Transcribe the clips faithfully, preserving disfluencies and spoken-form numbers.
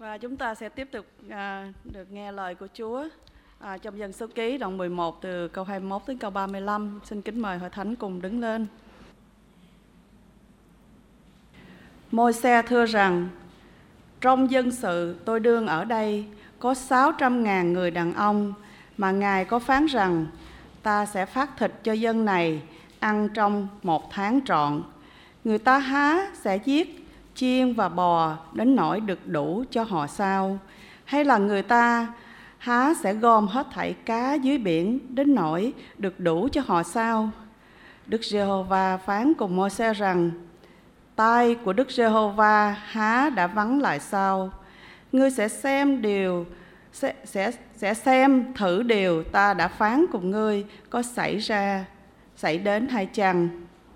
Và chúng ta sẽ tiếp tục à, được nghe lời của Chúa à, trong Dân Số Ký đoạn mười một từ câu hai mươi mốt đến câu ba mươi lăm. Xin kính mời Hội Thánh cùng đứng lên. Môi-se thưa rằng: trong dân sự tôi đương ở đây có sáu trăm ngàn người đàn ông, mà Ngài có phán rằng ta sẽ phát thịt cho dân này ăn trong một tháng trọn. Người ta há sẽ giết chiên và bò đến nỗi được đủ cho họ sao? Hay là người ta há sẽ gom hết thảy cá dưới biển đến nỗi được đủ cho họ sao? Đức Giê-hô-va phán cùng Môi-se rằng: tai của Đức Giê-hô-va há đã vắng lại sao? Ngươi sẽ xem điều sẽ, sẽ, sẽ xem thử điều ta đã phán cùng ngươi có xảy ra xảy đến hay chăng?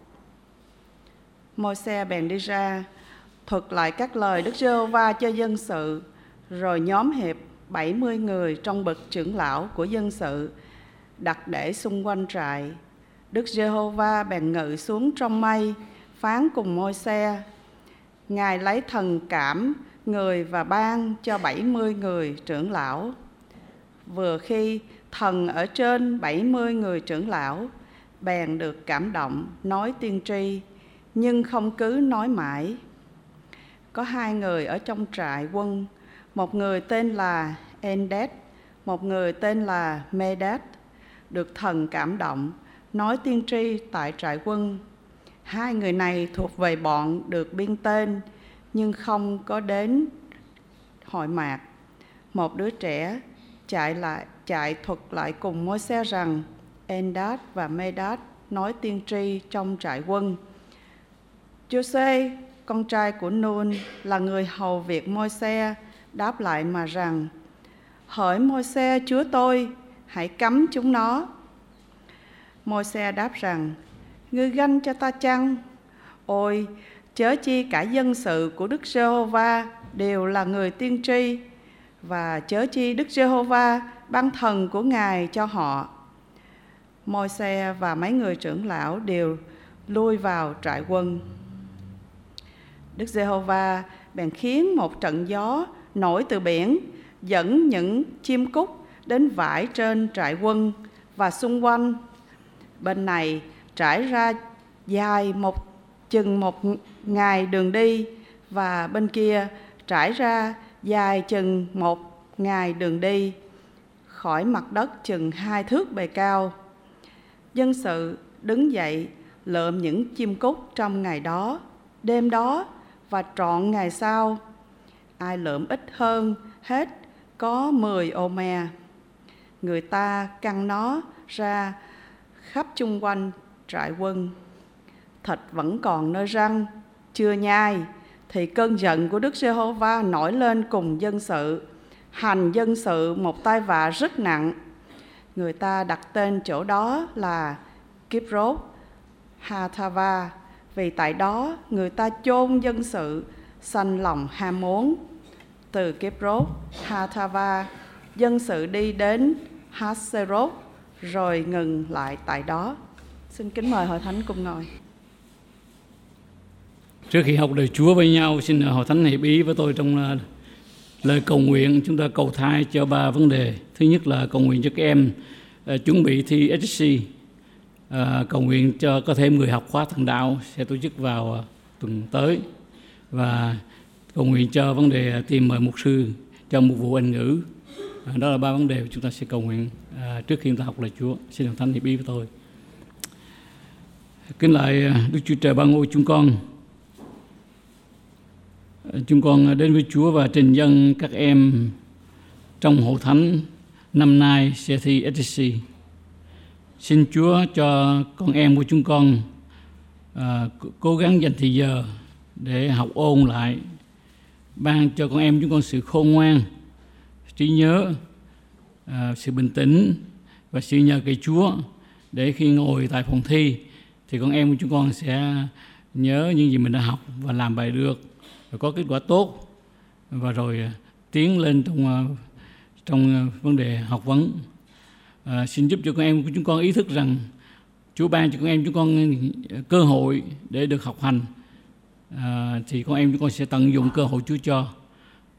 Môi-se bèn đi ra thuật lại các lời Đức Giê-hô-va cho dân sự, rồi nhóm hiệp bảy mươi người trong bậc trưởng lão của dân sự đặt để xung quanh trại. Đức Giê-hô-va bèn ngự xuống trong mây, phán cùng Môi-se. Ngài lấy thần cảm người và ban cho bảy mươi người trưởng lão. Vừa khi thần ở trên bảy mươi người trưởng lão bèn được cảm động nói tiên tri, nhưng không cứ nói mãi. Có hai người ở trong trại quân, một người tên là Endet, một người tên là Medat, được thần cảm động nói tiên tri tại trại quân. Hai người này thuộc về bọn được biên tên, nhưng không có đến hội mạc. Một đứa trẻ chạy lại chạy thuật lại cùng Môi-se rằng Endat và Medat nói tiên tri trong trại quân. Giô-se, con trai của Nun, là người hầu việc Môi-se, đáp lại mà rằng: hỡi Môi-se chúa tôi, hãy cấm chúng nó. Môi-se đáp rằng: ngươi ganh cho ta chăng? Ôi, chớ chi cả dân sự của Đức Giê-hô-va đều là người tiên tri, và chớ chi Đức Giê-hô-va ban thần của Ngài cho họ. Môi-se và mấy người trưởng lão đều lui vào trại quân. Đức Giê-hô-va bèn khiến một trận gió nổi từ biển, dẫn những chim cút đến vãi trên trại quân và xung quanh. Bên này trải ra dài một chừng một ngày đường đi, và bên kia trải ra dài chừng một ngày đường đi, khỏi mặt đất chừng hai thước bề cao. Dân sự đứng dậy lượm những chim cút trong ngày đó, đêm đó và trọn ngày sau. Ai lượm ít hơn hết có mười ô me. Người ta căng nó ra khắp chung quanh trại quân. Thịt vẫn còn nơi răng, chưa nhai, thì cơn giận của Đức Giê-hô-va nổi lên cùng dân sự, hành dân sự một tai vạ rất nặng. Người ta đặt tên chỗ đó là Kibroth Hattava, vì tại đó người ta chôn dân sự sanh lòng ham muốn. Từ Kibroth Hattava, dân sự đi đến Haserot, rồi ngừng lại tại đó. Xin kính mời Hội Thánh cùng ngồi. Trước khi học lời Chúa với nhau, xin Hội Thánh hiệp ý với tôi trong uh, lời cầu nguyện. Chúng ta cầu thai cho ba vấn đề. Thứ nhất là cầu nguyện cho các em uh, chuẩn bị thi ét ét xê, uh, cầu nguyện cho có thêm người học khóa thần đạo sẽ tổ chức vào uh, tuần tới, và cầu nguyện cho vấn đề uh, tìm mời mục sư trong một vụ Anh ngữ. Uh, đó là ba vấn đề chúng ta sẽ cầu nguyện uh, trước khi chúng ta học lời Chúa. Xin Hội Thánh hiệp ý với tôi. Kính lạy uh, Đức Chúa Trời ban ngôi chúng con. Chúng con đến với Chúa và trình dâng các em trong hội thánh năm nay sẽ thi ét ét xê. Xin Chúa cho con em của chúng con à, cố gắng dành thời giờ để học ôn lại, ban cho con em chúng con sự khôn ngoan, trí nhớ, à, sự bình tĩnh và sự nhờ cậy Chúa, để khi ngồi tại phòng thi thì con em của chúng con sẽ nhớ những gì mình đã học và làm bài được, và có kết quả tốt, và rồi tiến lên trong trong vấn đề học vấn. À, xin giúp cho con em của chúng con ý thức rằng Chúa ban cho con em chúng con cơ hội để được học hành, à, thì con em chúng con sẽ tận dụng cơ hội Chúa cho,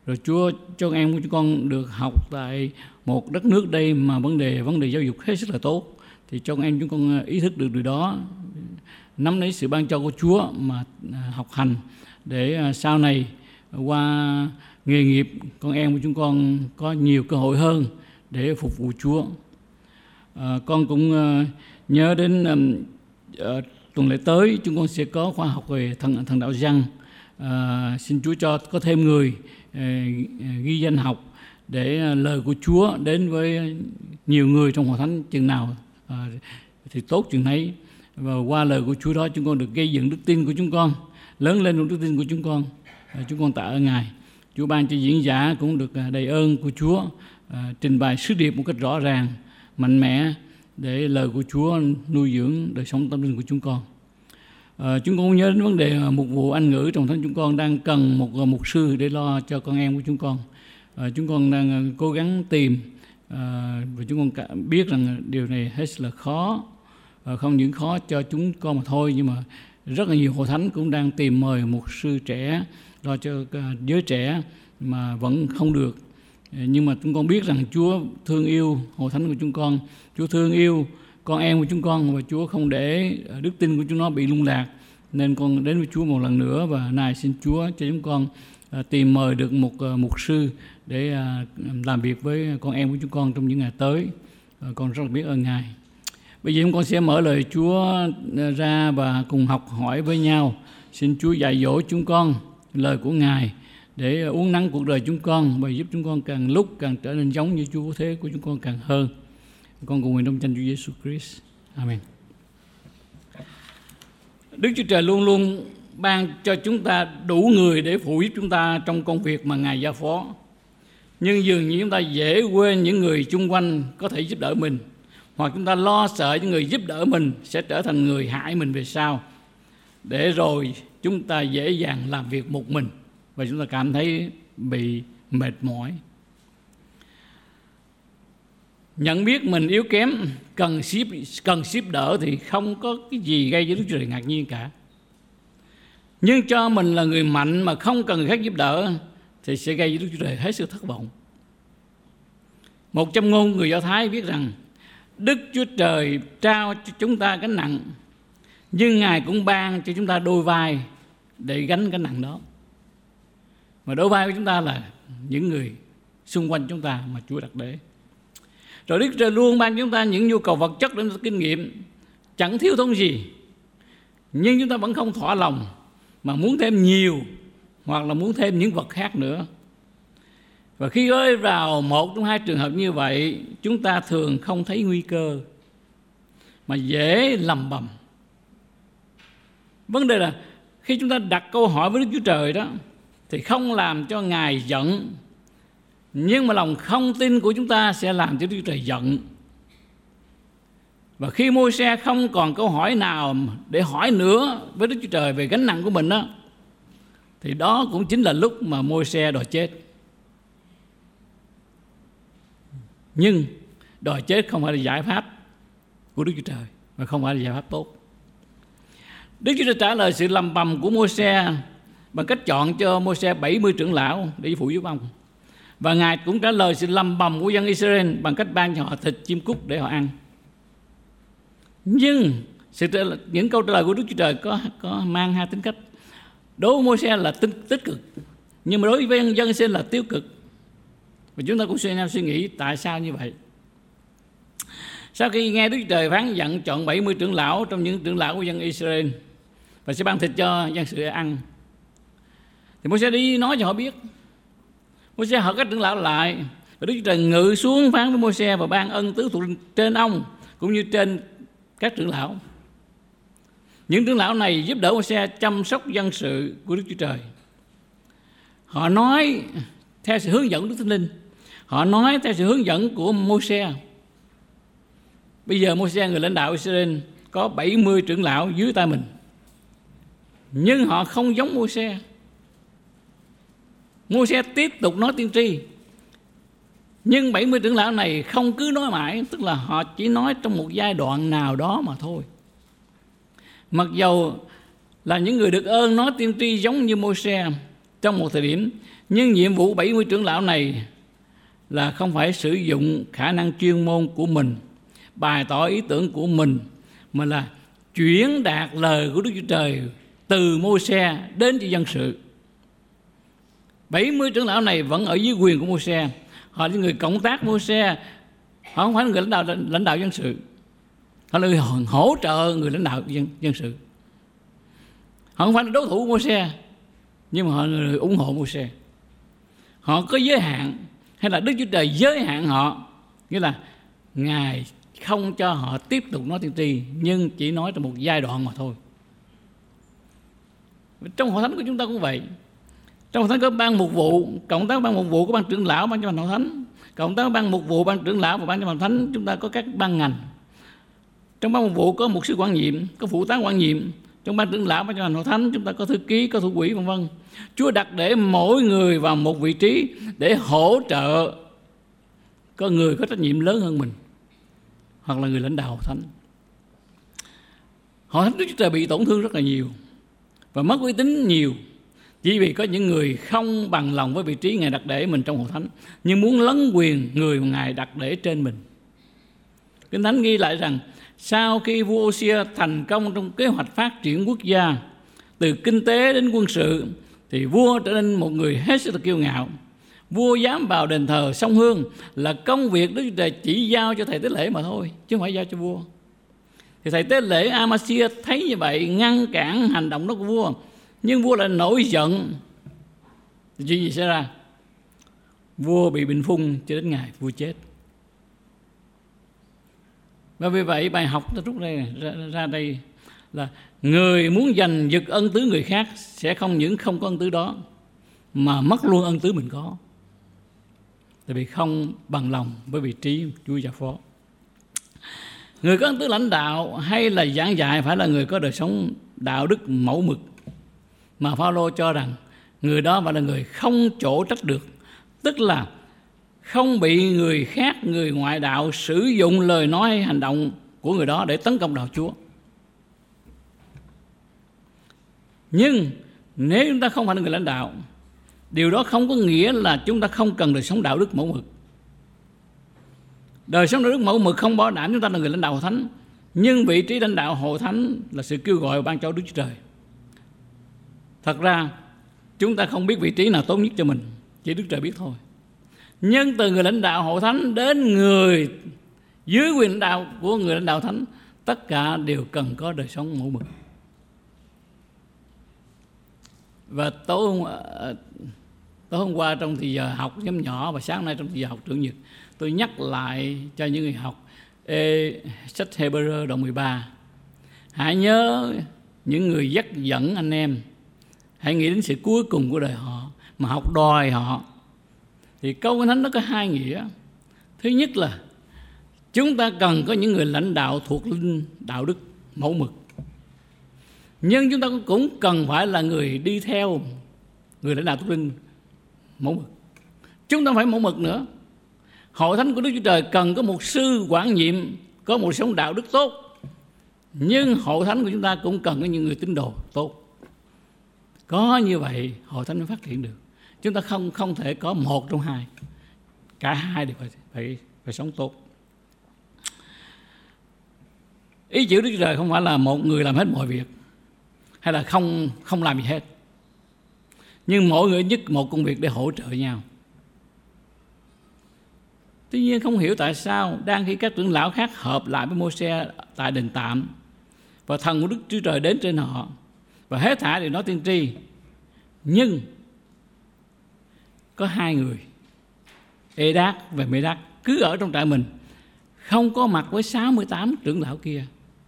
Rồi Chúa cho em của chúng con được học tại một đất nước đây mà vấn đề vấn đề giáo dục hết sức là tốt, thì cho em chúng con ý thức được điều đó, nắm lấy sự ban cho của Chúa mà học hành để sau này qua nghề nghiệp con em của chúng con có nhiều cơ hội hơn để phục vụ Chúa. À, con cũng uh, nhớ đến uh, uh, tuần lễ tới chúng con sẽ có khóa học về thần, thần đạo Giăng. À, xin Chúa cho có thêm người uh, ghi danh học để uh, lời của Chúa đến với nhiều người trong hội thánh chừng nào uh, thì tốt chừng ấy. Và qua lời của Chúa đó chúng con được gây dựng đức tin của chúng con, lớn lên trong đức tin của chúng con. À, chúng con tạ ơn Ngài. Chúa ban cho diễn giả cũng được đầy ơn của Chúa, à, trình bày sứ điệp một cách rõ ràng, mạnh mẽ để lời của Chúa nuôi dưỡng đời sống tâm linh của chúng con. À, chúng con cũng nhớ đến vấn đề mục vụ Anh ngữ trong thánh chúng con đang cần một mục sư để lo cho con em của chúng con. À, chúng con đang cố gắng tìm, à, và chúng con biết rằng điều này hết là khó, à, không những khó cho chúng con mà thôi, nhưng mà rất là nhiều hội thánh cũng đang tìm mời mục sư trẻ lo cho giới trẻ mà vẫn không được. Nhưng mà chúng con biết rằng Chúa thương yêu hội thánh của chúng con, Chúa thương yêu con em của chúng con, và Chúa không để đức tin của chúng nó bị lung lạc. Nên con đến với Chúa một lần nữa, và nay xin Chúa cho chúng con tìm mời được một mục sư để làm việc với con em của chúng con trong những ngày tới. Con rất là biết ơn Ngài. Bây giờ chúng con sẽ mở lời Chúa ra và cùng học hỏi với nhau. Xin Chúa dạy dỗ chúng con lời của Ngài để uốn nắn cuộc đời chúng con và giúp chúng con càng lúc càng trở nên giống như Chúa thế của chúng con càng hơn. Con cầu nguyện trong danh Chúa Giêsu Christ. Amen. Đức Chúa Trời luôn luôn ban cho chúng ta đủ người để phụ giúp chúng ta trong công việc mà Ngài giao phó. Nhưng dường như chúng ta dễ quên những người chung quanh có thể giúp đỡ mình, hoặc chúng ta lo sợ những người giúp đỡ mình sẽ trở thành người hại mình về sau, để rồi chúng ta dễ dàng làm việc một mình và chúng ta cảm thấy bị mệt mỏi. Nhận biết mình yếu kém, cần ship, cần ship đỡ thì không có cái gì gây cho Đức Chúa Trời ngạc nhiên cả. Nhưng cho mình là người mạnh mà không cần người khác giúp đỡ thì sẽ gây cho Đức Chúa Trời hết sức thất vọng. Một châm ngôn người Do Thái viết rằng Đức Chúa Trời trao cho chúng ta gánh nặng, nhưng Ngài cũng ban cho chúng ta đôi vai để gánh gánh nặng đó. Mà đôi vai của chúng ta là những người xung quanh chúng ta mà Chúa đặt để. Rồi Đức Chúa Trời luôn ban cho chúng ta những nhu cầu vật chất để chúng ta kinh nghiệm, chẳng thiếu thốn gì. Nhưng chúng ta vẫn không thỏa lòng, mà muốn thêm nhiều, hoặc là muốn thêm những vật khác nữa. Và khi rơi vào một trong hai trường hợp như vậy, chúng ta thường không thấy nguy cơ, mà dễ lầm bầm. Vấn đề là khi chúng ta đặt câu hỏi với Đức Chúa Trời đó, thì không làm cho Ngài giận, nhưng mà lòng không tin của chúng ta sẽ làm cho Đức Chúa Trời giận. Và khi Môi-se không còn câu hỏi nào để hỏi nữa với Đức Chúa Trời về gánh nặng của mình đó, thì đó cũng chính là lúc mà Môi-se đòi chết. Nhưng đòi chết không phải là giải pháp của Đức Chúa Trời, và không phải là giải pháp tốt. Đức Chúa Trời trả lời sự lầm bầm của Môi-se bằng cách chọn cho Môi-se bảy mươi trưởng lão để phụ giúp ông. Và Ngài cũng trả lời sự lầm bầm của dân Israel bằng cách ban cho họ thịt chim cút để họ ăn. Nhưng sự trả lời, những câu trả lời của Đức Chúa Trời có, có mang hai tính cách. Đối với Môi-se là tích, tích cực, nhưng mà đối với dân Israel là tiêu cực. Và chúng ta cũng suy nghĩ, suy nghĩ tại sao như vậy. Sau khi nghe Đức Chúa Trời phán dặn chọn bảy mươi trưởng lão trong những trưởng lão của dân Israel và sẽ ban thịt cho dân sự ăn, thì Môi-se đi nói cho họ biết. Môi-se hỏi các trưởng lão lại, và Đức Chúa Trời ngự xuống phán với Môi-se và ban ân tứ thuộc trên ông cũng như trên các trưởng lão. Những trưởng lão này giúp đỡ Môi-se chăm sóc dân sự của Đức Chúa Trời. Họ nói theo sự hướng dẫn của Đức Thánh Linh, họ nói theo sự hướng dẫn của Môi-se. Bây giờ Môi-se, người lãnh đạo Israel, có bảy mươi trưởng lão dưới tay mình, nhưng họ không giống Môi-se. Môi-se tiếp tục nói tiên tri, nhưng bảy mươi trưởng lão này không cứ nói mãi, tức là họ chỉ nói trong một giai đoạn nào đó mà thôi. Mặc dầu là những người được ơn nói tiên tri giống như Môi-se trong một thời điểm, Nhưng nhiệm vụ bảy mươi trưởng lão này là không phải sử dụng khả năng chuyên môn của mình, bày tỏ ý tưởng của mình, mà là chuyển đạt lời của Đức Chúa Trời từ Mô-se đến cho dân sự. bảy mươi trưởng lão này vẫn ở dưới quyền của Mô-se. Họ là người cộng tác Mô-se. Họ không phải là người lãnh đạo lãnh đạo dân sự. Họ là người hỗ trợ người lãnh đạo dân, dân sự. Họ không phải là đối thủ của Mô-se, nhưng mà họ là người ủng hộ Mô-se. Họ có giới hạn, hay là Đức Chúa Trời giới hạn họ, nghĩa là Ngài không cho họ tiếp tục nói tiên tri, nhưng chỉ nói trong một giai đoạn mà thôi. Trong hội thánh của chúng ta cũng vậy. Trong hội thánh có ban mục vụ, cộng tác ban mục vụ của ban trưởng lão, ban chấp hành hội thánh, cộng tác ban mục vụ, ban trưởng lão và ban chấp hành hội thánh, chúng ta có các ban ngành. Trong ban mục vụ có mục sư quản nhiệm, có phụ tá quản nhiệm. Trong ban trưởng lão, ban chấp hành hội thánh, chúng ta có thư ký, có thủ quỹ, vân vân. Chúa đặt để mỗi người vào một vị trí để hỗ trợ có người có trách nhiệm lớn hơn mình, hoặc là người lãnh đạo hội thánh. Hội thánh Đức Chúa Trời bị tổn thương rất là nhiều và mất uy tín nhiều, chỉ vì có những người không bằng lòng với vị trí Ngài đặt để mình trong hội thánh, nhưng muốn lấn quyền người mà Ngài đặt để trên mình. Kinh Thánh ghi lại rằng sau khi vua Ô-xia thành công trong kế hoạch phát triển quốc gia từ kinh tế đến quân sự, thì vua trở nên một người hết sức là kiêu ngạo. Vua dám vào đền thờ sông Hương là công việc Đức Chúa Trời chỉ giao cho thầy tế lễ mà thôi, chứ không phải giao cho vua. Thì thầy tế lễ Amasia thấy như vậy, ngăn cản hành động đó của vua, nhưng vua lại nổi giận. Thì chuyện gì xảy ra? Vua bị bệnh phung cho đến ngày vua chết. Và vì vậy bài học ta rút ra, ra, ra đây là người muốn giành giật ân tứ người khác sẽ không những không có ân tứ đó, mà mất luôn ân tứ mình có, tại vì không bằng lòng với vị trí Chúa giao phó. Người có ân tứ lãnh đạo hay là giảng dạy phải là người có đời sống đạo đức mẫu mực, mà Phao-lô cho rằng người đó phải là người không chỗ trách được, tức là không bị người khác, người ngoại đạo sử dụng lời nói hay hành động của người đó để tấn công đạo Chúa. Nhưng nếu chúng ta không phải là người lãnh đạo, điều đó không có nghĩa là chúng ta không cần đời sống đạo đức mẫu mực. Đời sống đạo đức mẫu mực không bảo đảm chúng ta là người lãnh đạo hội thánh, nhưng vị trí lãnh đạo hội thánh là sự kêu gọi ban cho Đức Chúa Trời. Thật ra chúng ta không biết vị trí nào tốt nhất cho mình, chỉ Đức Trời biết thôi. Nhưng từ người lãnh đạo hội thánh đến người dưới quyền lãnh đạo của người lãnh đạo thánh, tất cả đều cần có đời sống mẫu mực. Và tối hôm, tối hôm qua trong thì giờ học nhóm nhỏ và sáng nay trong thì giờ học trưởng nhật, tôi nhắc lại cho những người học ê, sách Hebrew đoạn mười ba. Hãy nhớ những người dắt dẫn anh em, hãy nghĩ đến sự cuối cùng của đời họ mà học đòi họ. Thì câu Kinh Thánh nó có hai nghĩa. Thứ nhất là chúng ta cần có những người lãnh đạo thuộc linh đạo đức mẫu mực, nhưng chúng ta cũng cần phải là người đi theo người lãnh đạo thuộc linh mẫu mực. Chúng ta phải mẫu mực nữa. Hội thánh của Đức Chúa Trời cần có một sư quản nhiệm có một sống đạo đức tốt, nhưng hội thánh của chúng ta cũng cần có những người tín đồ tốt. Có như vậy hội thánh mới phát triển được. Chúng ta không không thể có một trong hai, cả hai đều phải phải phải sống tốt. Ý chữ Đức Chúa Trời không phải là một người làm hết mọi việc, hay là không không làm gì hết, nhưng mỗi người nhất một công việc để hỗ trợ nhau. Tuy nhiên không hiểu tại sao đang khi các trưởng lão khác hợp lại với Mô-se tại đền tạm, và thần của Đức Chúa Trời đến trên họ và hết thảy đều nói tiên tri, nhưng có hai người Ê-đát và Mê-đát cứ ở trong trại mình, không có mặt với sáu mươi tám trưởng lão kia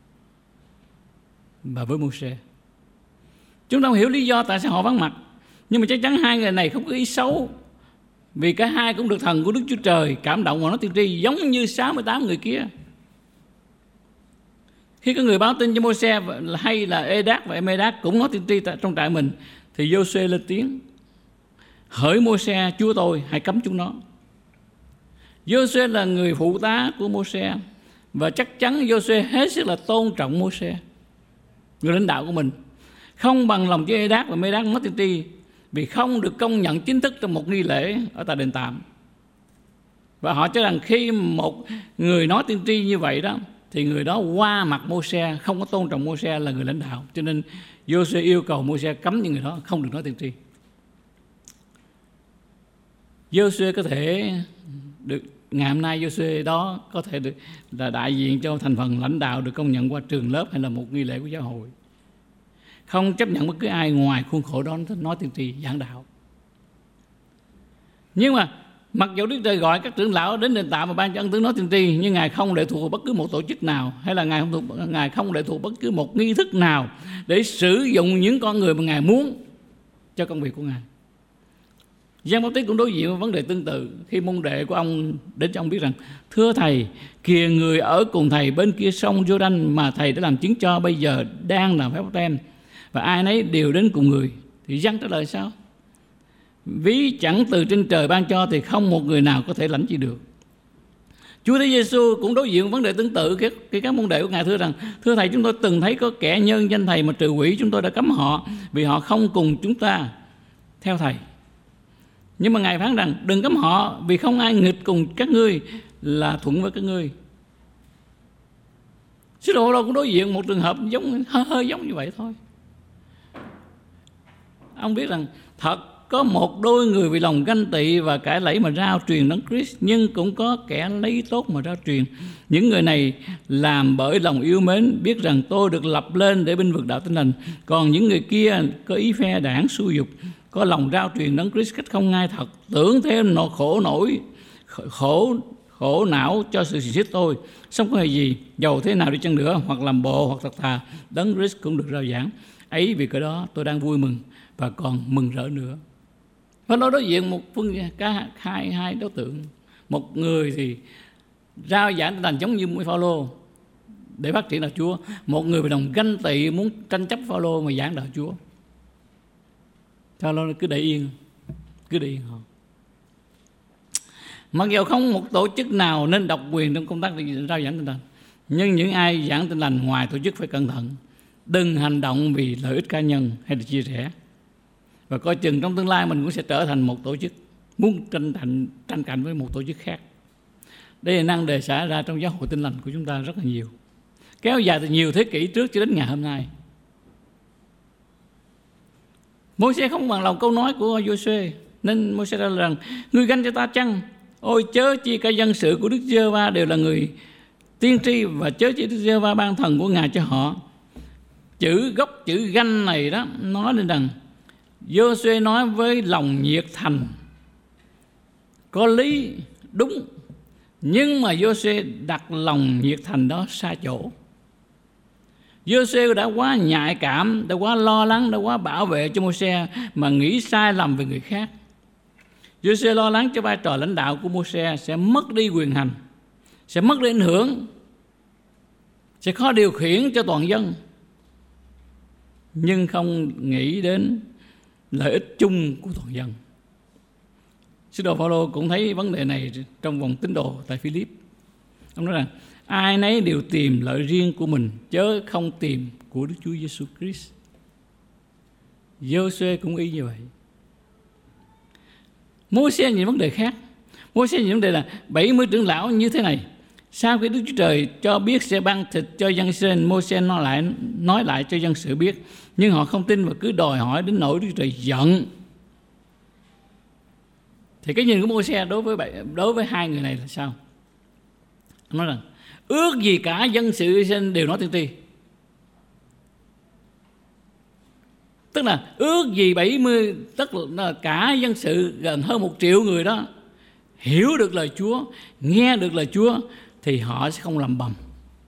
và với Mô-se. Chúng ta không hiểu lý do tại sao họ vắng mặt, nhưng mà chắc chắn hai người này không có ý xấu, vì cả hai cũng được thần của Đức Chúa Trời cảm động và nói tiên tri giống như sáu mươi tám người kia. Khi có người báo tin cho Mô-se hay là Ê-đát và Mê-đát cũng nói tiên tri trong trại mình, thì Giô-suê lên tiếng: hỡi Mô-se chúa tôi, hãy cấm chúng nó. Giô-suê là người phụ tá của Mô-se, và chắc chắn Giô-suê hết sức là tôn trọng Mô-se, người lãnh đạo của mình, không bằng lòng với Ê-đát và Mê-đát nói tiên tri, vì không được công nhận chính thức trong một nghi lễ ở tại đền tạm. Và họ cho rằng khi một người nói tiên tri như vậy đó thì người đó qua mặt Mô-se, không có tôn trọng Mô-se là người lãnh đạo. Cho nên Giô-suê yêu cầu Mô-se cấm những người đó không được nói tiên tri. Giô-suê có thể được, ngày hôm nay Giô-suê đó có thể được là đại diện cho thành phần lãnh đạo được công nhận qua trường lớp hay là một nghi lễ của giáo hội, không chấp nhận bất cứ ai ngoài khuôn khổ đó nói tiên tri giảng đạo. Nhưng mà mặc dù Đức Trời gọi các trưởng lão đến đền tạm và ban cho ân tứ nói tiên tri, nhưng Ngài không lệ thuộc vào bất cứ một tổ chức nào, hay là Ngài không thuộc, Ngài không lệ thuộc bất cứ một nghi thức nào để sử dụng những con người mà Ngài muốn cho công việc của Ngài. Giăng Báp Tít cũng đối diện với vấn đề tương tự khi môn đệ của ông đến cho ông biết rằng: thưa thầy, kìa người ở cùng thầy bên kia sông Giô-đanh mà thầy đã làm chứng cho bây giờ đang làm phép báp têm, và ai nấy đều đến cùng người. Thì Giăng trả lời sao? Ví chẳng từ trên trời ban cho thì không một người nào có thể lãnh chi được. Chúa Thầy Giêsu cũng đối diện với vấn đề tương tự khi các môn đệ của Ngài thưa rằng: thưa thầy, chúng tôi từng thấy có kẻ nhân danh thầy mà trừ quỷ, chúng tôi đã cấm họ vì họ không cùng chúng ta theo thầy. Nhưng mà Ngài phán rằng: đừng cấm họ, vì không ai nghịch cùng các ngươi là thuận với các ngươi. Sứ đồ Phaolô cũng đối diện một trường hợp giống hơi, hơi giống như vậy thôi. Ông biết rằng thật có một đôi người vì lòng ganh tị và cãi lẫy mà rao truyền Đấng Christ, nhưng cũng có kẻ lấy tốt mà rao truyền. Những người này làm bởi lòng yêu mến, biết rằng tôi được lập lên để binh vực đạo Tin Lành. Còn những người kia có ý phe đảng xui dục, có lòng rao truyền Đấng Christ cách không ngay thật, tưởng thêm nỗi khổ nổi khổ khổ não cho sự xì xích tôi. Xong có hề gì, dầu thế nào đi chăng nữa, hoặc làm bộ hoặc thật thà, Đấng Christ cũng được rao giảng. Ấy vì cái đó tôi đang vui mừng và còn mừng rỡ nữa. Và nó đối diện một phương cả hai hai đối tượng. Một người thì rao giảng Tin Lành giống như Phaolô để phát triển đạo Chúa, một người về lòng ganh tị muốn tranh chấp Phaolô mà giảng đạo Chúa. Phaolô cứ để yên, cứ để yên họ. Mặc dù không một tổ chức nào nên độc quyền trong công tác rao giảng Tin Lành, nhưng những ai giảng Tin Lành ngoài tổ chức phải cẩn thận, đừng hành động vì lợi ích cá nhân hay là chia sẻ. Và coi chừng trong tương lai mình cũng sẽ trở thành một tổ chức muốn tranh thành tranh cạnh với một tổ chức khác. Đây là năng đề xảy ra trong giáo hội Tin Lành của chúng ta rất là nhiều, kéo dài từ nhiều thế kỷ trước cho đến ngày hôm nay. Môi-se không bằng lòng câu nói của Giô-suê, nên Môi-se ra rằng: ngươi ganh cho ta chăng? Ôi chớ chi cả dân sự của Đức Giê-hô-va đều là người tiên tri, và chớ chi Đức Giê-hô-va ban thần của Ngài cho họ. Chữ gốc chữ ganh này đó nói lên rằng Giô-suê nói với lòng nhiệt thành, có lý, đúng, nhưng mà Giô-suê đặt lòng nhiệt thành đó xa chỗ. Giô-suê đã quá nhạy cảm, đã quá lo lắng, đã quá bảo vệ cho Môi-se mà nghĩ sai lầm về người khác. Giô-suê lo lắng cho vai trò lãnh đạo của Môi-se sẽ mất đi quyền hành, sẽ mất đi ảnh hưởng, sẽ khó điều khiển cho toàn dân, nhưng không nghĩ đến lợi ích chung của toàn dân. Sứ đồ Phaolô cũng thấy vấn đề này trong vòng tín đồ tại Philip. Ông nói rằng: ai nấy đều tìm lợi riêng của mình, chớ không tìm của Đức Chúa Giêsu Christ. Giô-suê cũng ý như vậy. Môi-se nhìn vấn đề khác. Môi-se nhìn vấn đề là bảy mươi trưởng lão như thế này. Sau khi Đức Chúa Trời cho biết sẽ ban thịt cho dân Israel, Môi-se nói lại nói lại cho dân sự biết, nhưng họ không tin và cứ đòi hỏi đến nỗi Đức Chúa Trời giận. Thì cái nhìn của Môi-se đối với đối với hai người này là sao? Ông nói rằng: ước gì cả dân sự Israel đều nói tiên tri. Tức là ước gì bảy mươi, tức là cả dân sự gần hơn một triệu người đó hiểu được lời Chúa, nghe được lời Chúa, thì họ sẽ không lầm bầm.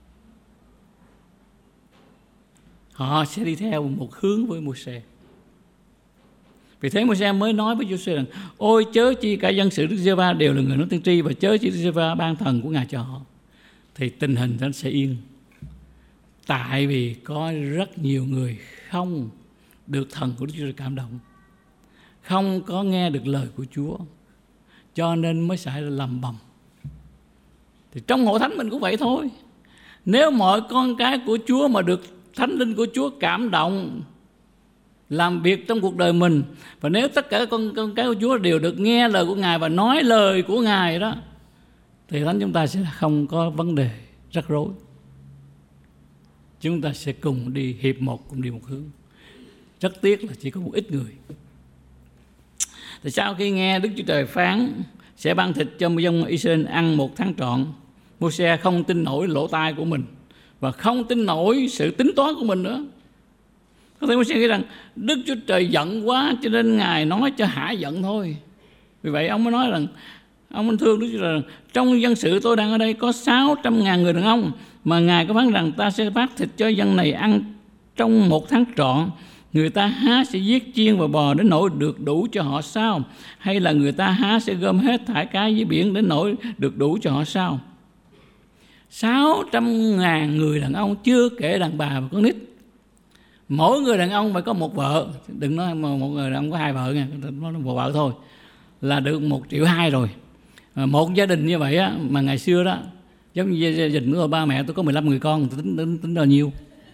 Họ sẽ đi theo một hướng với Môi-se. Vì thế Môi-se mới nói với Giô-suê rằng: ôi chớ chi cả dân sự Đức Giê-hô-va đều là người nói tiên tri, và chớ chi Đức Giê-hô-va ban thần của Ngài cho họ. Thì tình hình nó sẽ yên. Tại vì có rất nhiều người không được thần của Đức Chúa Trời cảm động, không có nghe được lời của Chúa, cho nên mới xảy ra lầm bầm. Thì trong hội thánh mình cũng vậy thôi. Nếu mọi con cái của Chúa mà được Thánh Linh của Chúa cảm động làm việc trong cuộc đời mình. Và nếu tất cả con, con cái của Chúa đều được nghe lời của Ngài và nói lời của Ngài đó, thì thánh chúng ta sẽ không có vấn đề rắc rối. Chúng ta sẽ cùng đi hiệp một, cùng đi một hướng. Rất tiếc là chỉ có một ít người. Thì sau khi nghe Đức Chúa Trời phán sẽ ban thịt cho dân Israel ăn một tháng trọn, Mô-se không tin nổi lỗ tai của mình và không tin nổi sự tính toán của mình nữa. Có thể Mô-se nghĩ rằng Đức Chúa Trời giận quá cho nên Ngài nói cho hả giận thôi. Vì vậy ông mới nói rằng, ông mới thương Đức Chúa Trời rằng, trong dân sự tôi đang ở đây có sáu trăm ngàn người đàn ông, mà Ngài có phán rằng ta sẽ phát thịt cho dân này ăn trong một tháng trọn. Người ta há sẽ giết chiên và bò đến nỗi được đủ cho họ sao? Hay là người ta há sẽ gom hết thải cá dưới biển đến nỗi được đủ cho họ sao? Sáu trăm ngàn người đàn ông, chưa kể đàn bà và con nít. Mỗi người đàn ông phải có một vợ. Đừng nói một người đàn ông có hai vợ nha, nói một vợ thôi là được một triệu hai rồi. Một gia đình như vậy á, mà ngày xưa đó, giống như gia đình của tôi, ba mẹ tôi có mười lăm người con, tôi tính, tính, tính là nhiều.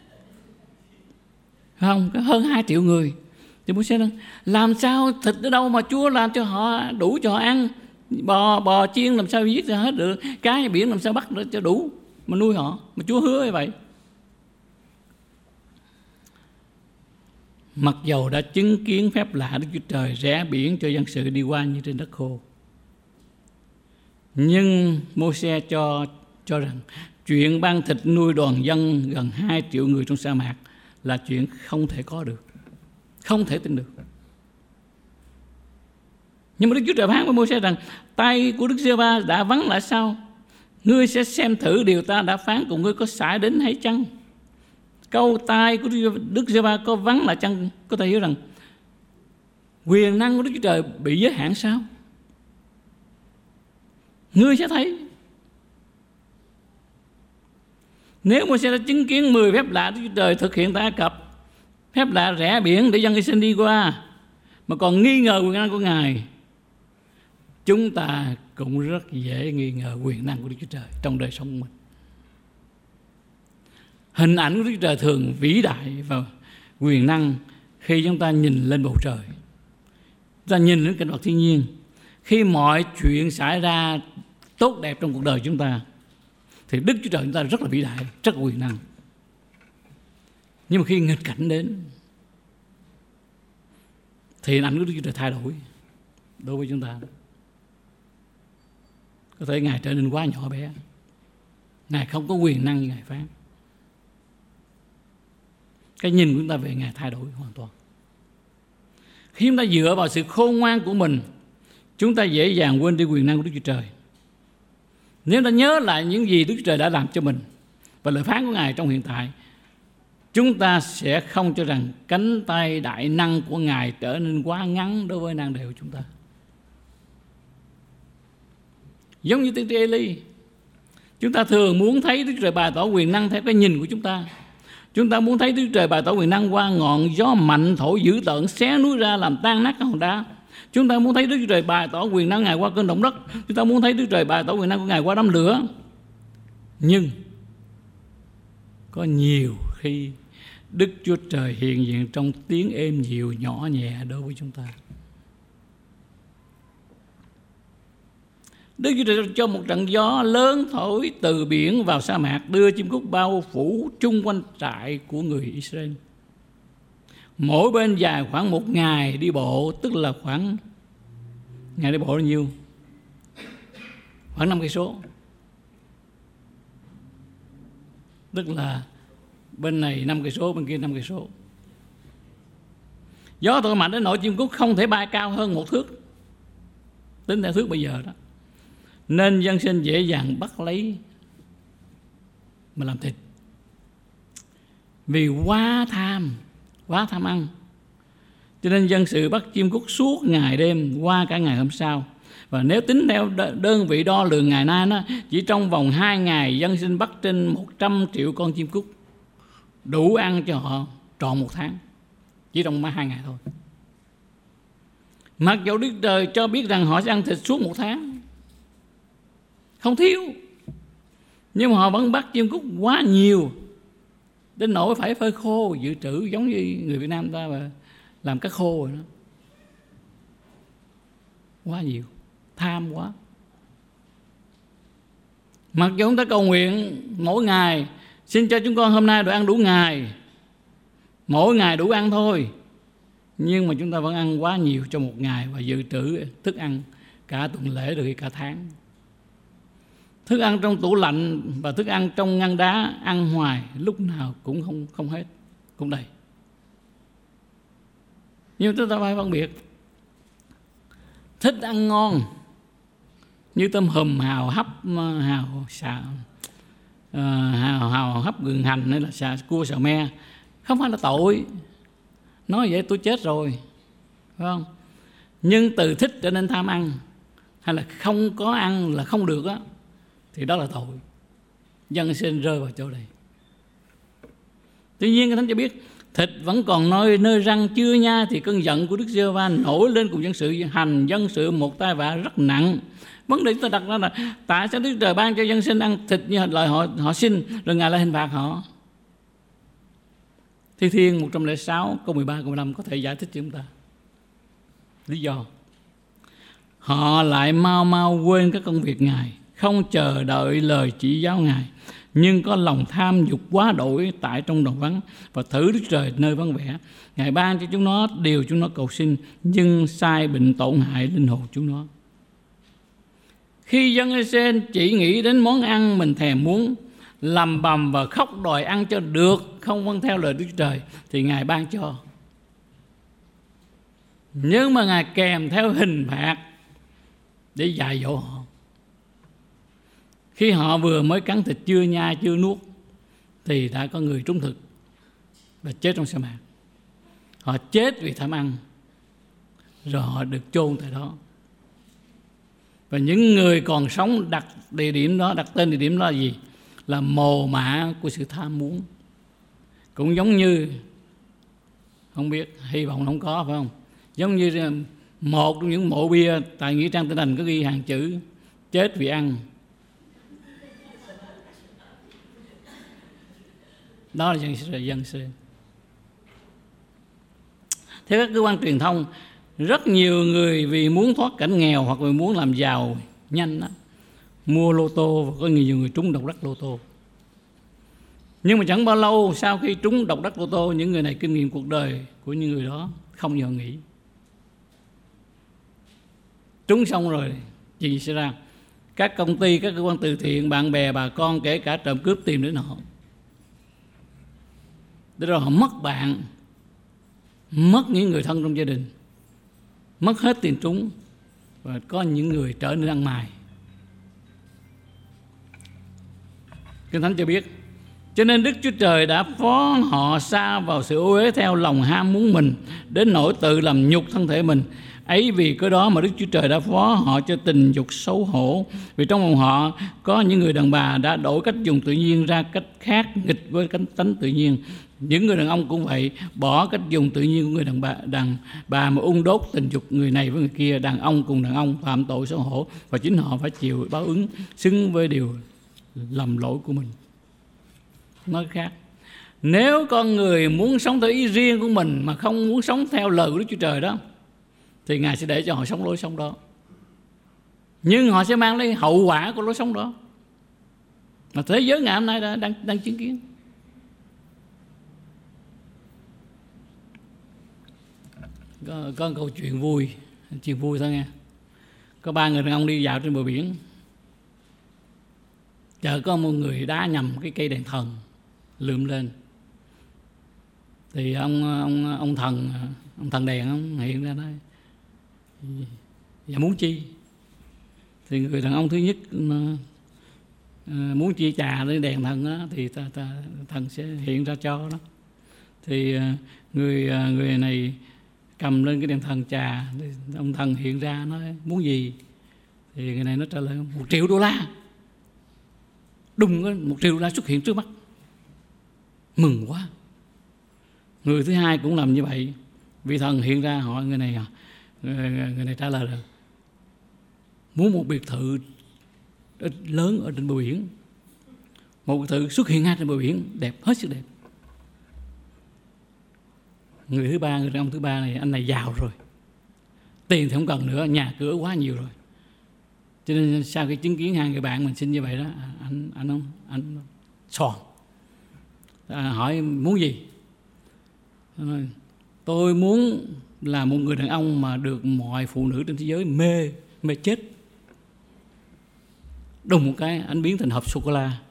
Không, có hơn hai triệu người. Thì Mô-se nói, làm sao thịt ở đâu mà Chúa làm cho họ đủ cho họ ăn? Bò, bò chiên làm sao giết cho hết được? Cá biển làm sao bắt được cho đủ mà nuôi họ? Mà Chúa hứa như vậy. Mặc dầu đã chứng kiến phép lạ Đức Chúa Trời rẽ biển cho dân sự đi qua như trên đất khô, nhưng Mô-se cho cho rằng chuyện ban thịt nuôi đoàn dân gần hai triệu người trong sa mạc là chuyện không thể có được, không thể tin được. Nhưng mà Đức Chúa Trời phán với Mô-se rằng tay của Đức Giê-hô-va đã vắng lại sao? Ngươi sẽ xem thử điều ta đã phán cùng ngươi có xả đến hay chăng? Câu tay của Đức Giê-hô-va có vắng lại chăng? Có thể hiểu rằng quyền năng của Đức Chúa Trời bị giới hạn sao? Ngươi sẽ thấy. Nếu Mô-se đã chứng kiến mười phép lạ Đức Chúa Trời thực hiện tại Ai Cập, phép lạ rẽ biển để dân Israel đi qua, mà còn nghi ngờ quyền năng của Ngài, chúng ta cũng rất dễ nghi ngờ quyền năng của Đức Chúa Trời trong đời sống của mình. Hình ảnh của Đức Chúa Trời thường vĩ đại và quyền năng khi chúng ta nhìn lên bầu trời, chúng ta nhìn lên cảnh vật thiên nhiên. Khi mọi chuyện xảy ra tốt đẹp trong cuộc đời chúng ta, thì Đức Chúa Trời chúng ta rất là vĩ đại, rất là quyền năng. Nhưng mà khi nghịch cảnh đến, thì hình ảnh của Đức Chúa Trời thay đổi đối với chúng ta. Có thể Ngài trở nên quá nhỏ bé, Ngài không có quyền năng như Ngài phán. Cái nhìn của chúng ta về Ngài thay đổi hoàn toàn. Khi chúng ta dựa vào sự khôn ngoan của mình, chúng ta dễ dàng quên đi quyền năng của Đức Chúa Trời. Nếu ta nhớ lại những gì Đức Chúa Trời đã làm cho mình và lời phán của Ngài trong hiện tại, chúng ta sẽ không cho rằng cánh tay đại năng của Ngài trở nên quá ngắn đối với nan đề của chúng ta. Giống như tiên tri Ê-li, chúng ta thường muốn thấy Đức Chúa Trời bày tỏ quyền năng theo cái nhìn của chúng ta. Chúng ta muốn thấy Đức Chúa Trời bày tỏ quyền năng qua ngọn gió mạnh thổi dữ tợn xé núi ra làm tan nát các hòn đá. Chúng ta muốn thấy Đức Chúa Trời bày tỏ quyền năng Ngài qua cơn động đất. Chúng ta muốn thấy Đức Chúa Trời bày tỏ quyền năng của Ngài qua đám lửa. Nhưng có nhiều khi Đức Chúa Trời hiện diện trong tiếng êm dịu nhỏ nhẹ đối với chúng ta. Đức Chúa Trời cho một trận gió lớn thổi từ biển vào sa mạc, đưa chim cút bao phủ chung quanh trại của người Israel. Mỗi bên dài khoảng một ngày đi bộ, tức là khoảng ngày đi bộ bao nhiêu? Khoảng năm cây số. Tức là bên này năm cây số, bên kia năm cây số. Gió thổi mạnh đến nỗi chim cút không thể bay cao hơn một thước, tính theo thước bây giờ đó. Nên dân sinh dễ dàng bắt lấy mà làm thịt, vì quá tham, quá tham ăn. Cho nên dân sự bắt chim cút suốt ngày đêm qua cả ngày hôm sau. Và nếu tính theo đơn vị đo lường ngày nay đó, chỉ trong vòng hai ngày dân sinh bắt trên một trăm triệu con chim cút, đủ ăn cho họ trọn một tháng, chỉ trong hai ngày thôi. Mặc dù Đức Trời cho biết rằng họ sẽ ăn thịt suốt một tháng, không thiếu, nhưng mà họ vẫn bắt chim cút quá nhiều đến nỗi phải phơi khô dự trữ, giống như người Việt Nam ta và làm cá khô rồi đó. Quá nhiều, tham quá. Mặc dù chúng ta cầu nguyện mỗi ngày, xin cho chúng con hôm nay được ăn đủ ngày, mỗi ngày đủ ăn thôi, nhưng mà chúng ta vẫn ăn quá nhiều trong một ngày và dự trữ thức ăn cả tuần lễ rồi cả tháng. Thức ăn trong tủ lạnh và thức ăn trong ngăn đá ăn hoài, lúc nào cũng không không hết, cũng đầy. Nhưng chúng ta phải phân biệt, thích ăn ngon như tôm hùm, hào hấp, hào xào, uh, hào hào hấp gừng hành hay là xà, cua xào me, không phải là tội. Nói vậy tôi chết rồi, phải không? Nhưng từ thích trở nên tham ăn, hay là không có ăn là không được á, thì đó là tội. Dân sinh rơi vào chỗ này. Tuy nhiên cái Thánh cho biết thịt vẫn còn nơi nơi răng chưa nha, thì cơn giận của Đức Giê-hô-va nổi lên cùng dân sự, hành dân sự một tai vạ rất nặng. Vấn đề chúng ta đặt ra là tại sao Đức Trời ban cho dân sinh ăn thịt như lời họ họ xin, rồi Ngài lại hình phạt họ? Thi Thiên một trăm lẻ sáu câu mười ba câu mười lăm có thể giải thích cho chúng ta lý do. Họ lại mau mau quên các công việc Ngài, không chờ đợi lời chỉ giáo Ngài, nhưng có lòng tham dục quá đổi tại trong đồng vắng, và thử Đức Trời nơi vắng vẻ. Ngài ban cho chúng nó điều chúng nó cầu xin, nhưng sai bệnh tổn hại linh hồn chúng nó. Khi dân Ê-sen chỉ nghĩ đến món ăn mình thèm muốn, lầm bầm và khóc đòi ăn cho được, không vâng theo lời Đức Trời, thì Ngài ban cho. Nhưng mà Ngài kèm theo hình phạt để dạy dỗ họ. Khi họ vừa mới cắn thịt chưa nhai chưa nuốt, thì đã có người trúng thực và chết trong sa mạc. Họ chết vì tham ăn, rồi họ được chôn tại đó. Và những người còn sống đặt địa điểm đó, đặt tên địa điểm đó là gì? Là mồ mả của sự tham muốn. Cũng giống như, không biết, hy vọng không có, phải không? Giống như một trong những mộ bia tại Nghĩa Trang Tinh Thành có ghi hàng chữ chết vì ăn. Đó là dân sự dân sự. Theo các cơ quan truyền thông, rất nhiều người vì muốn thoát cảnh nghèo hoặc vì muốn làm giàu nhanh đó, mua lô tô, và có nhiều người trúng độc đắc lô tô. Nhưng mà chẳng bao lâu sau khi trúng độc đắc lô tô, những người này kinh nghiệm cuộc đời của những người đó không như họ nghĩ. Trúng xong rồi chuyện gì xảy ra? Các công ty, các cơ quan từ thiện, bạn bè, bà con, kể cả trộm cướp tìm đến họ. Để rồi họ mất bạn, mất những người thân trong gia đình, mất hết tiền trúng, và có những người trở nên ăn mày. Kinh Thánh cho biết, cho nên Đức Chúa Trời đã phó họ sa vào sự ô uế theo lòng ham muốn mình, đến nỗi tự làm nhục thân thể mình. Ấy vì cái đó mà Đức Chúa Trời đã phó họ cho tình dục xấu hổ. Vì trong vòng họ có những người đàn bà đã đổi cách dùng tự nhiên ra cách khác, nghịch với cách tánh tự nhiên. Những người đàn ông cũng vậy, bỏ cách dùng tự nhiên của người đàn bà, đàn bà mà ung đốt tình dục người này với người kia. Đàn ông cùng đàn ông phạm tội xấu hổ, và chính họ phải chịu báo ứng xứng với điều lầm lỗi của mình. Nói khác, nếu con người muốn sống theo ý riêng của mình mà không muốn sống theo lời của Đức Chúa Trời đó, thì Ngài sẽ để cho họ sống lối sống đó. Nhưng họ sẽ mang lấy hậu quả của lối sống đó, mà thế giới ngày hôm nay đã, đang, đang chứng kiến. Có, có một câu chuyện vui, chuyện vui thôi nghe. Có ba người đàn ông đi dạo trên bờ biển, chợt có một người đá nhầm cái cây đèn thần lượm lên. Thì ông ông ông thần ông thần đèn ông hiện ra nói: "Dạ muốn chi?" Thì người đàn ông thứ nhất muốn chia trà lên đèn thần đó, thì ta, ta, thần sẽ hiện ra cho đó. Thì người người này cầm lên cái đèn thần trà, ông thần hiện ra nói muốn gì? Thì người này nó trả lời một triệu đô la. Đùng, một triệu đô la xuất hiện trước mắt, mừng quá. Người thứ hai cũng làm như vậy, vị thần hiện ra hỏi người này, người, người này trả lời là muốn một biệt thự lớn ở trên bờ biển. Một biệt thự xuất hiện ngay trên bờ biển, đẹp, hết sức đẹp. người thứ ba, người đàn ông thứ ba này, anh này giàu rồi, tiền thì không cần nữa, nhà cửa quá nhiều rồi. Cho nên sau khi chứng kiến hai người bạn mình xin như vậy đó, anh anh không anh sòn, à, hỏi muốn gì? Nói, tôi muốn là một người đàn ông mà được mọi phụ nữ trên thế giới mê mê chết. Đùng một cái anh biến thành hộp sô cô la.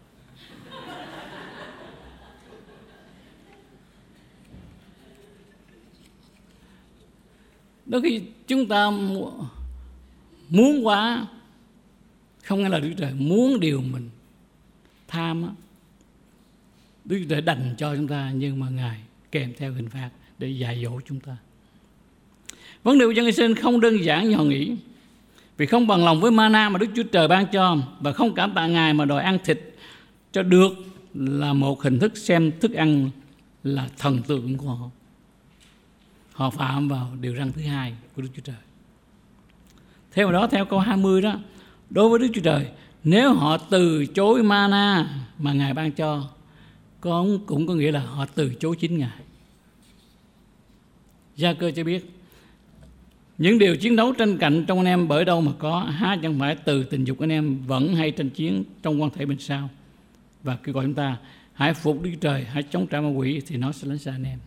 Đôi khi chúng ta muốn quá, không nghe lời Đức Chúa Trời, muốn điều mình tham á, Đức Chúa Trời đành cho chúng ta, nhưng mà Ngài kèm theo hình phạt để dạy dỗ chúng ta. Vấn đề của dân Israel không đơn giản như họ nghĩ, vì không bằng lòng với mana mà Đức Chúa Trời ban cho và không cảm tạ Ngài mà đòi ăn thịt cho được là một hình thức xem thức ăn là thần tượng của họ. Họ phạm vào điều răn thứ hai của Đức Chúa Trời. Theo đó, theo câu hai mươi đó, đối với Đức Chúa Trời, nếu họ từ chối mana mà Ngài ban cho, cũng, cũng có nghĩa là họ từ chối chính Ngài. Gia-cơ cho biết, những điều chiến đấu tranh cạnh trong anh em bởi đâu mà có, há chẳng phải từ tình dục anh em vẫn hay tranh chiến trong quan thể bên sau. Và kêu gọi chúng ta, hãy phục Đức Chúa Trời, hãy chống trả ma quỷ thì nó sẽ lánh xa anh em.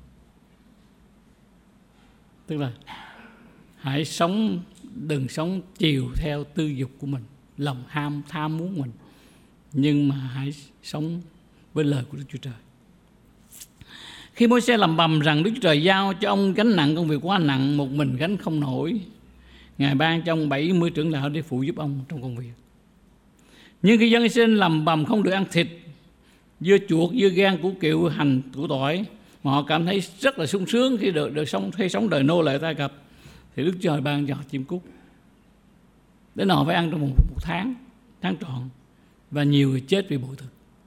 Tức là hãy sống, đừng sống chiều theo tư dục của mình, lòng ham tham muốn mình, nhưng mà hãy sống với lời của Đức Chúa Trời. Khi Môi-se lầm bầm rằng Đức Chúa Trời giao cho ông gánh nặng công việc quá nặng, một mình gánh không nổi, Ngài ban cho ông bảy mươi trưởng lão để phụ giúp ông trong công việc. Nhưng khi dân Israel lầm bầm không được ăn thịt, dưa chuột, dưa gan, củ kiệu, hành, củ tỏi, mà họ cảm thấy rất là sung sướng khi được, được sống, khi sống đời nô lệ Ai Cập, thì Đức Chúa Trời ban cho họ chim cút. Đến họ phải ăn trong một, một tháng, tháng trọn, và nhiều người chết vì bội thực.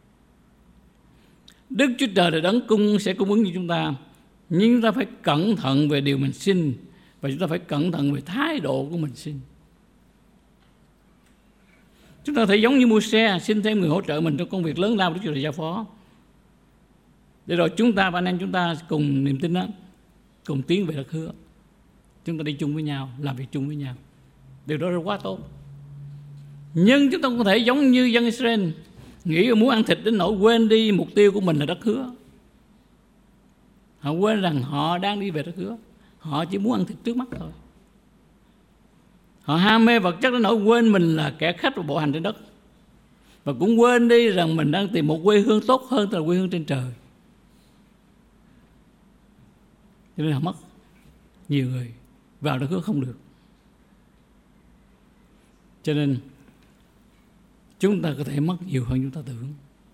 Đức Chúa Trời là đấng cung sẽ cung ứng cho chúng ta, nhưng chúng ta phải cẩn thận về điều mình xin, và chúng ta phải cẩn thận về thái độ của mình xin. Chúng ta thấy giống như Môi-se xin thêm người hỗ trợ mình trong công việc lớn lao Đức Chúa Trời giao phó, để rồi chúng ta và anh em chúng ta cùng niềm tin đó, cùng tiến về đất hứa. Chúng ta đi chung với nhau, làm việc chung với nhau. Điều đó là quá tốt. Nhưng chúng ta không thể giống như dân Israel, nghĩ muốn ăn thịt đến nỗi quên đi mục tiêu của mình là đất hứa. Họ quên rằng họ đang đi về đất hứa, họ chỉ muốn ăn thịt trước mắt thôi. Họ ham mê vật chất đến nỗi quên mình là kẻ khách và bộ hành trên đất, và cũng quên đi rằng mình đang tìm một quê hương tốt hơn, tức là quê hương trên trời. Cho nên họ mất nhiều người vào đất hứa không được. Cho nên chúng ta có thể mất nhiều hơn chúng ta tưởng,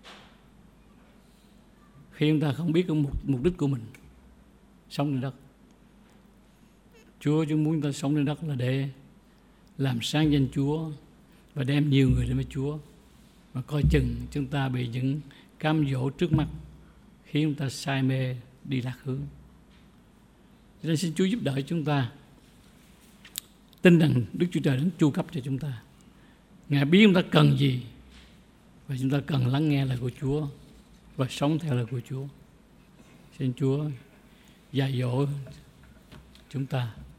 khi chúng ta không biết cái mục, mục đích của mình sống trên đất. Chúa chúng muốn chúng ta sống trên đất là để làm sáng danh Chúa và đem nhiều người đến với Chúa, và coi chừng chúng ta bị những cám dỗ trước mắt khiến chúng ta say mê đi lạc hướng. Cho nên xin Chúa giúp đỡ chúng ta tin rằng Đức Chúa Trời đã chu cấp cho chúng ta. Ngài biết chúng ta cần gì, và chúng ta cần lắng nghe lời của Chúa và sống theo lời của Chúa. Xin Chúa dạy dỗ chúng ta.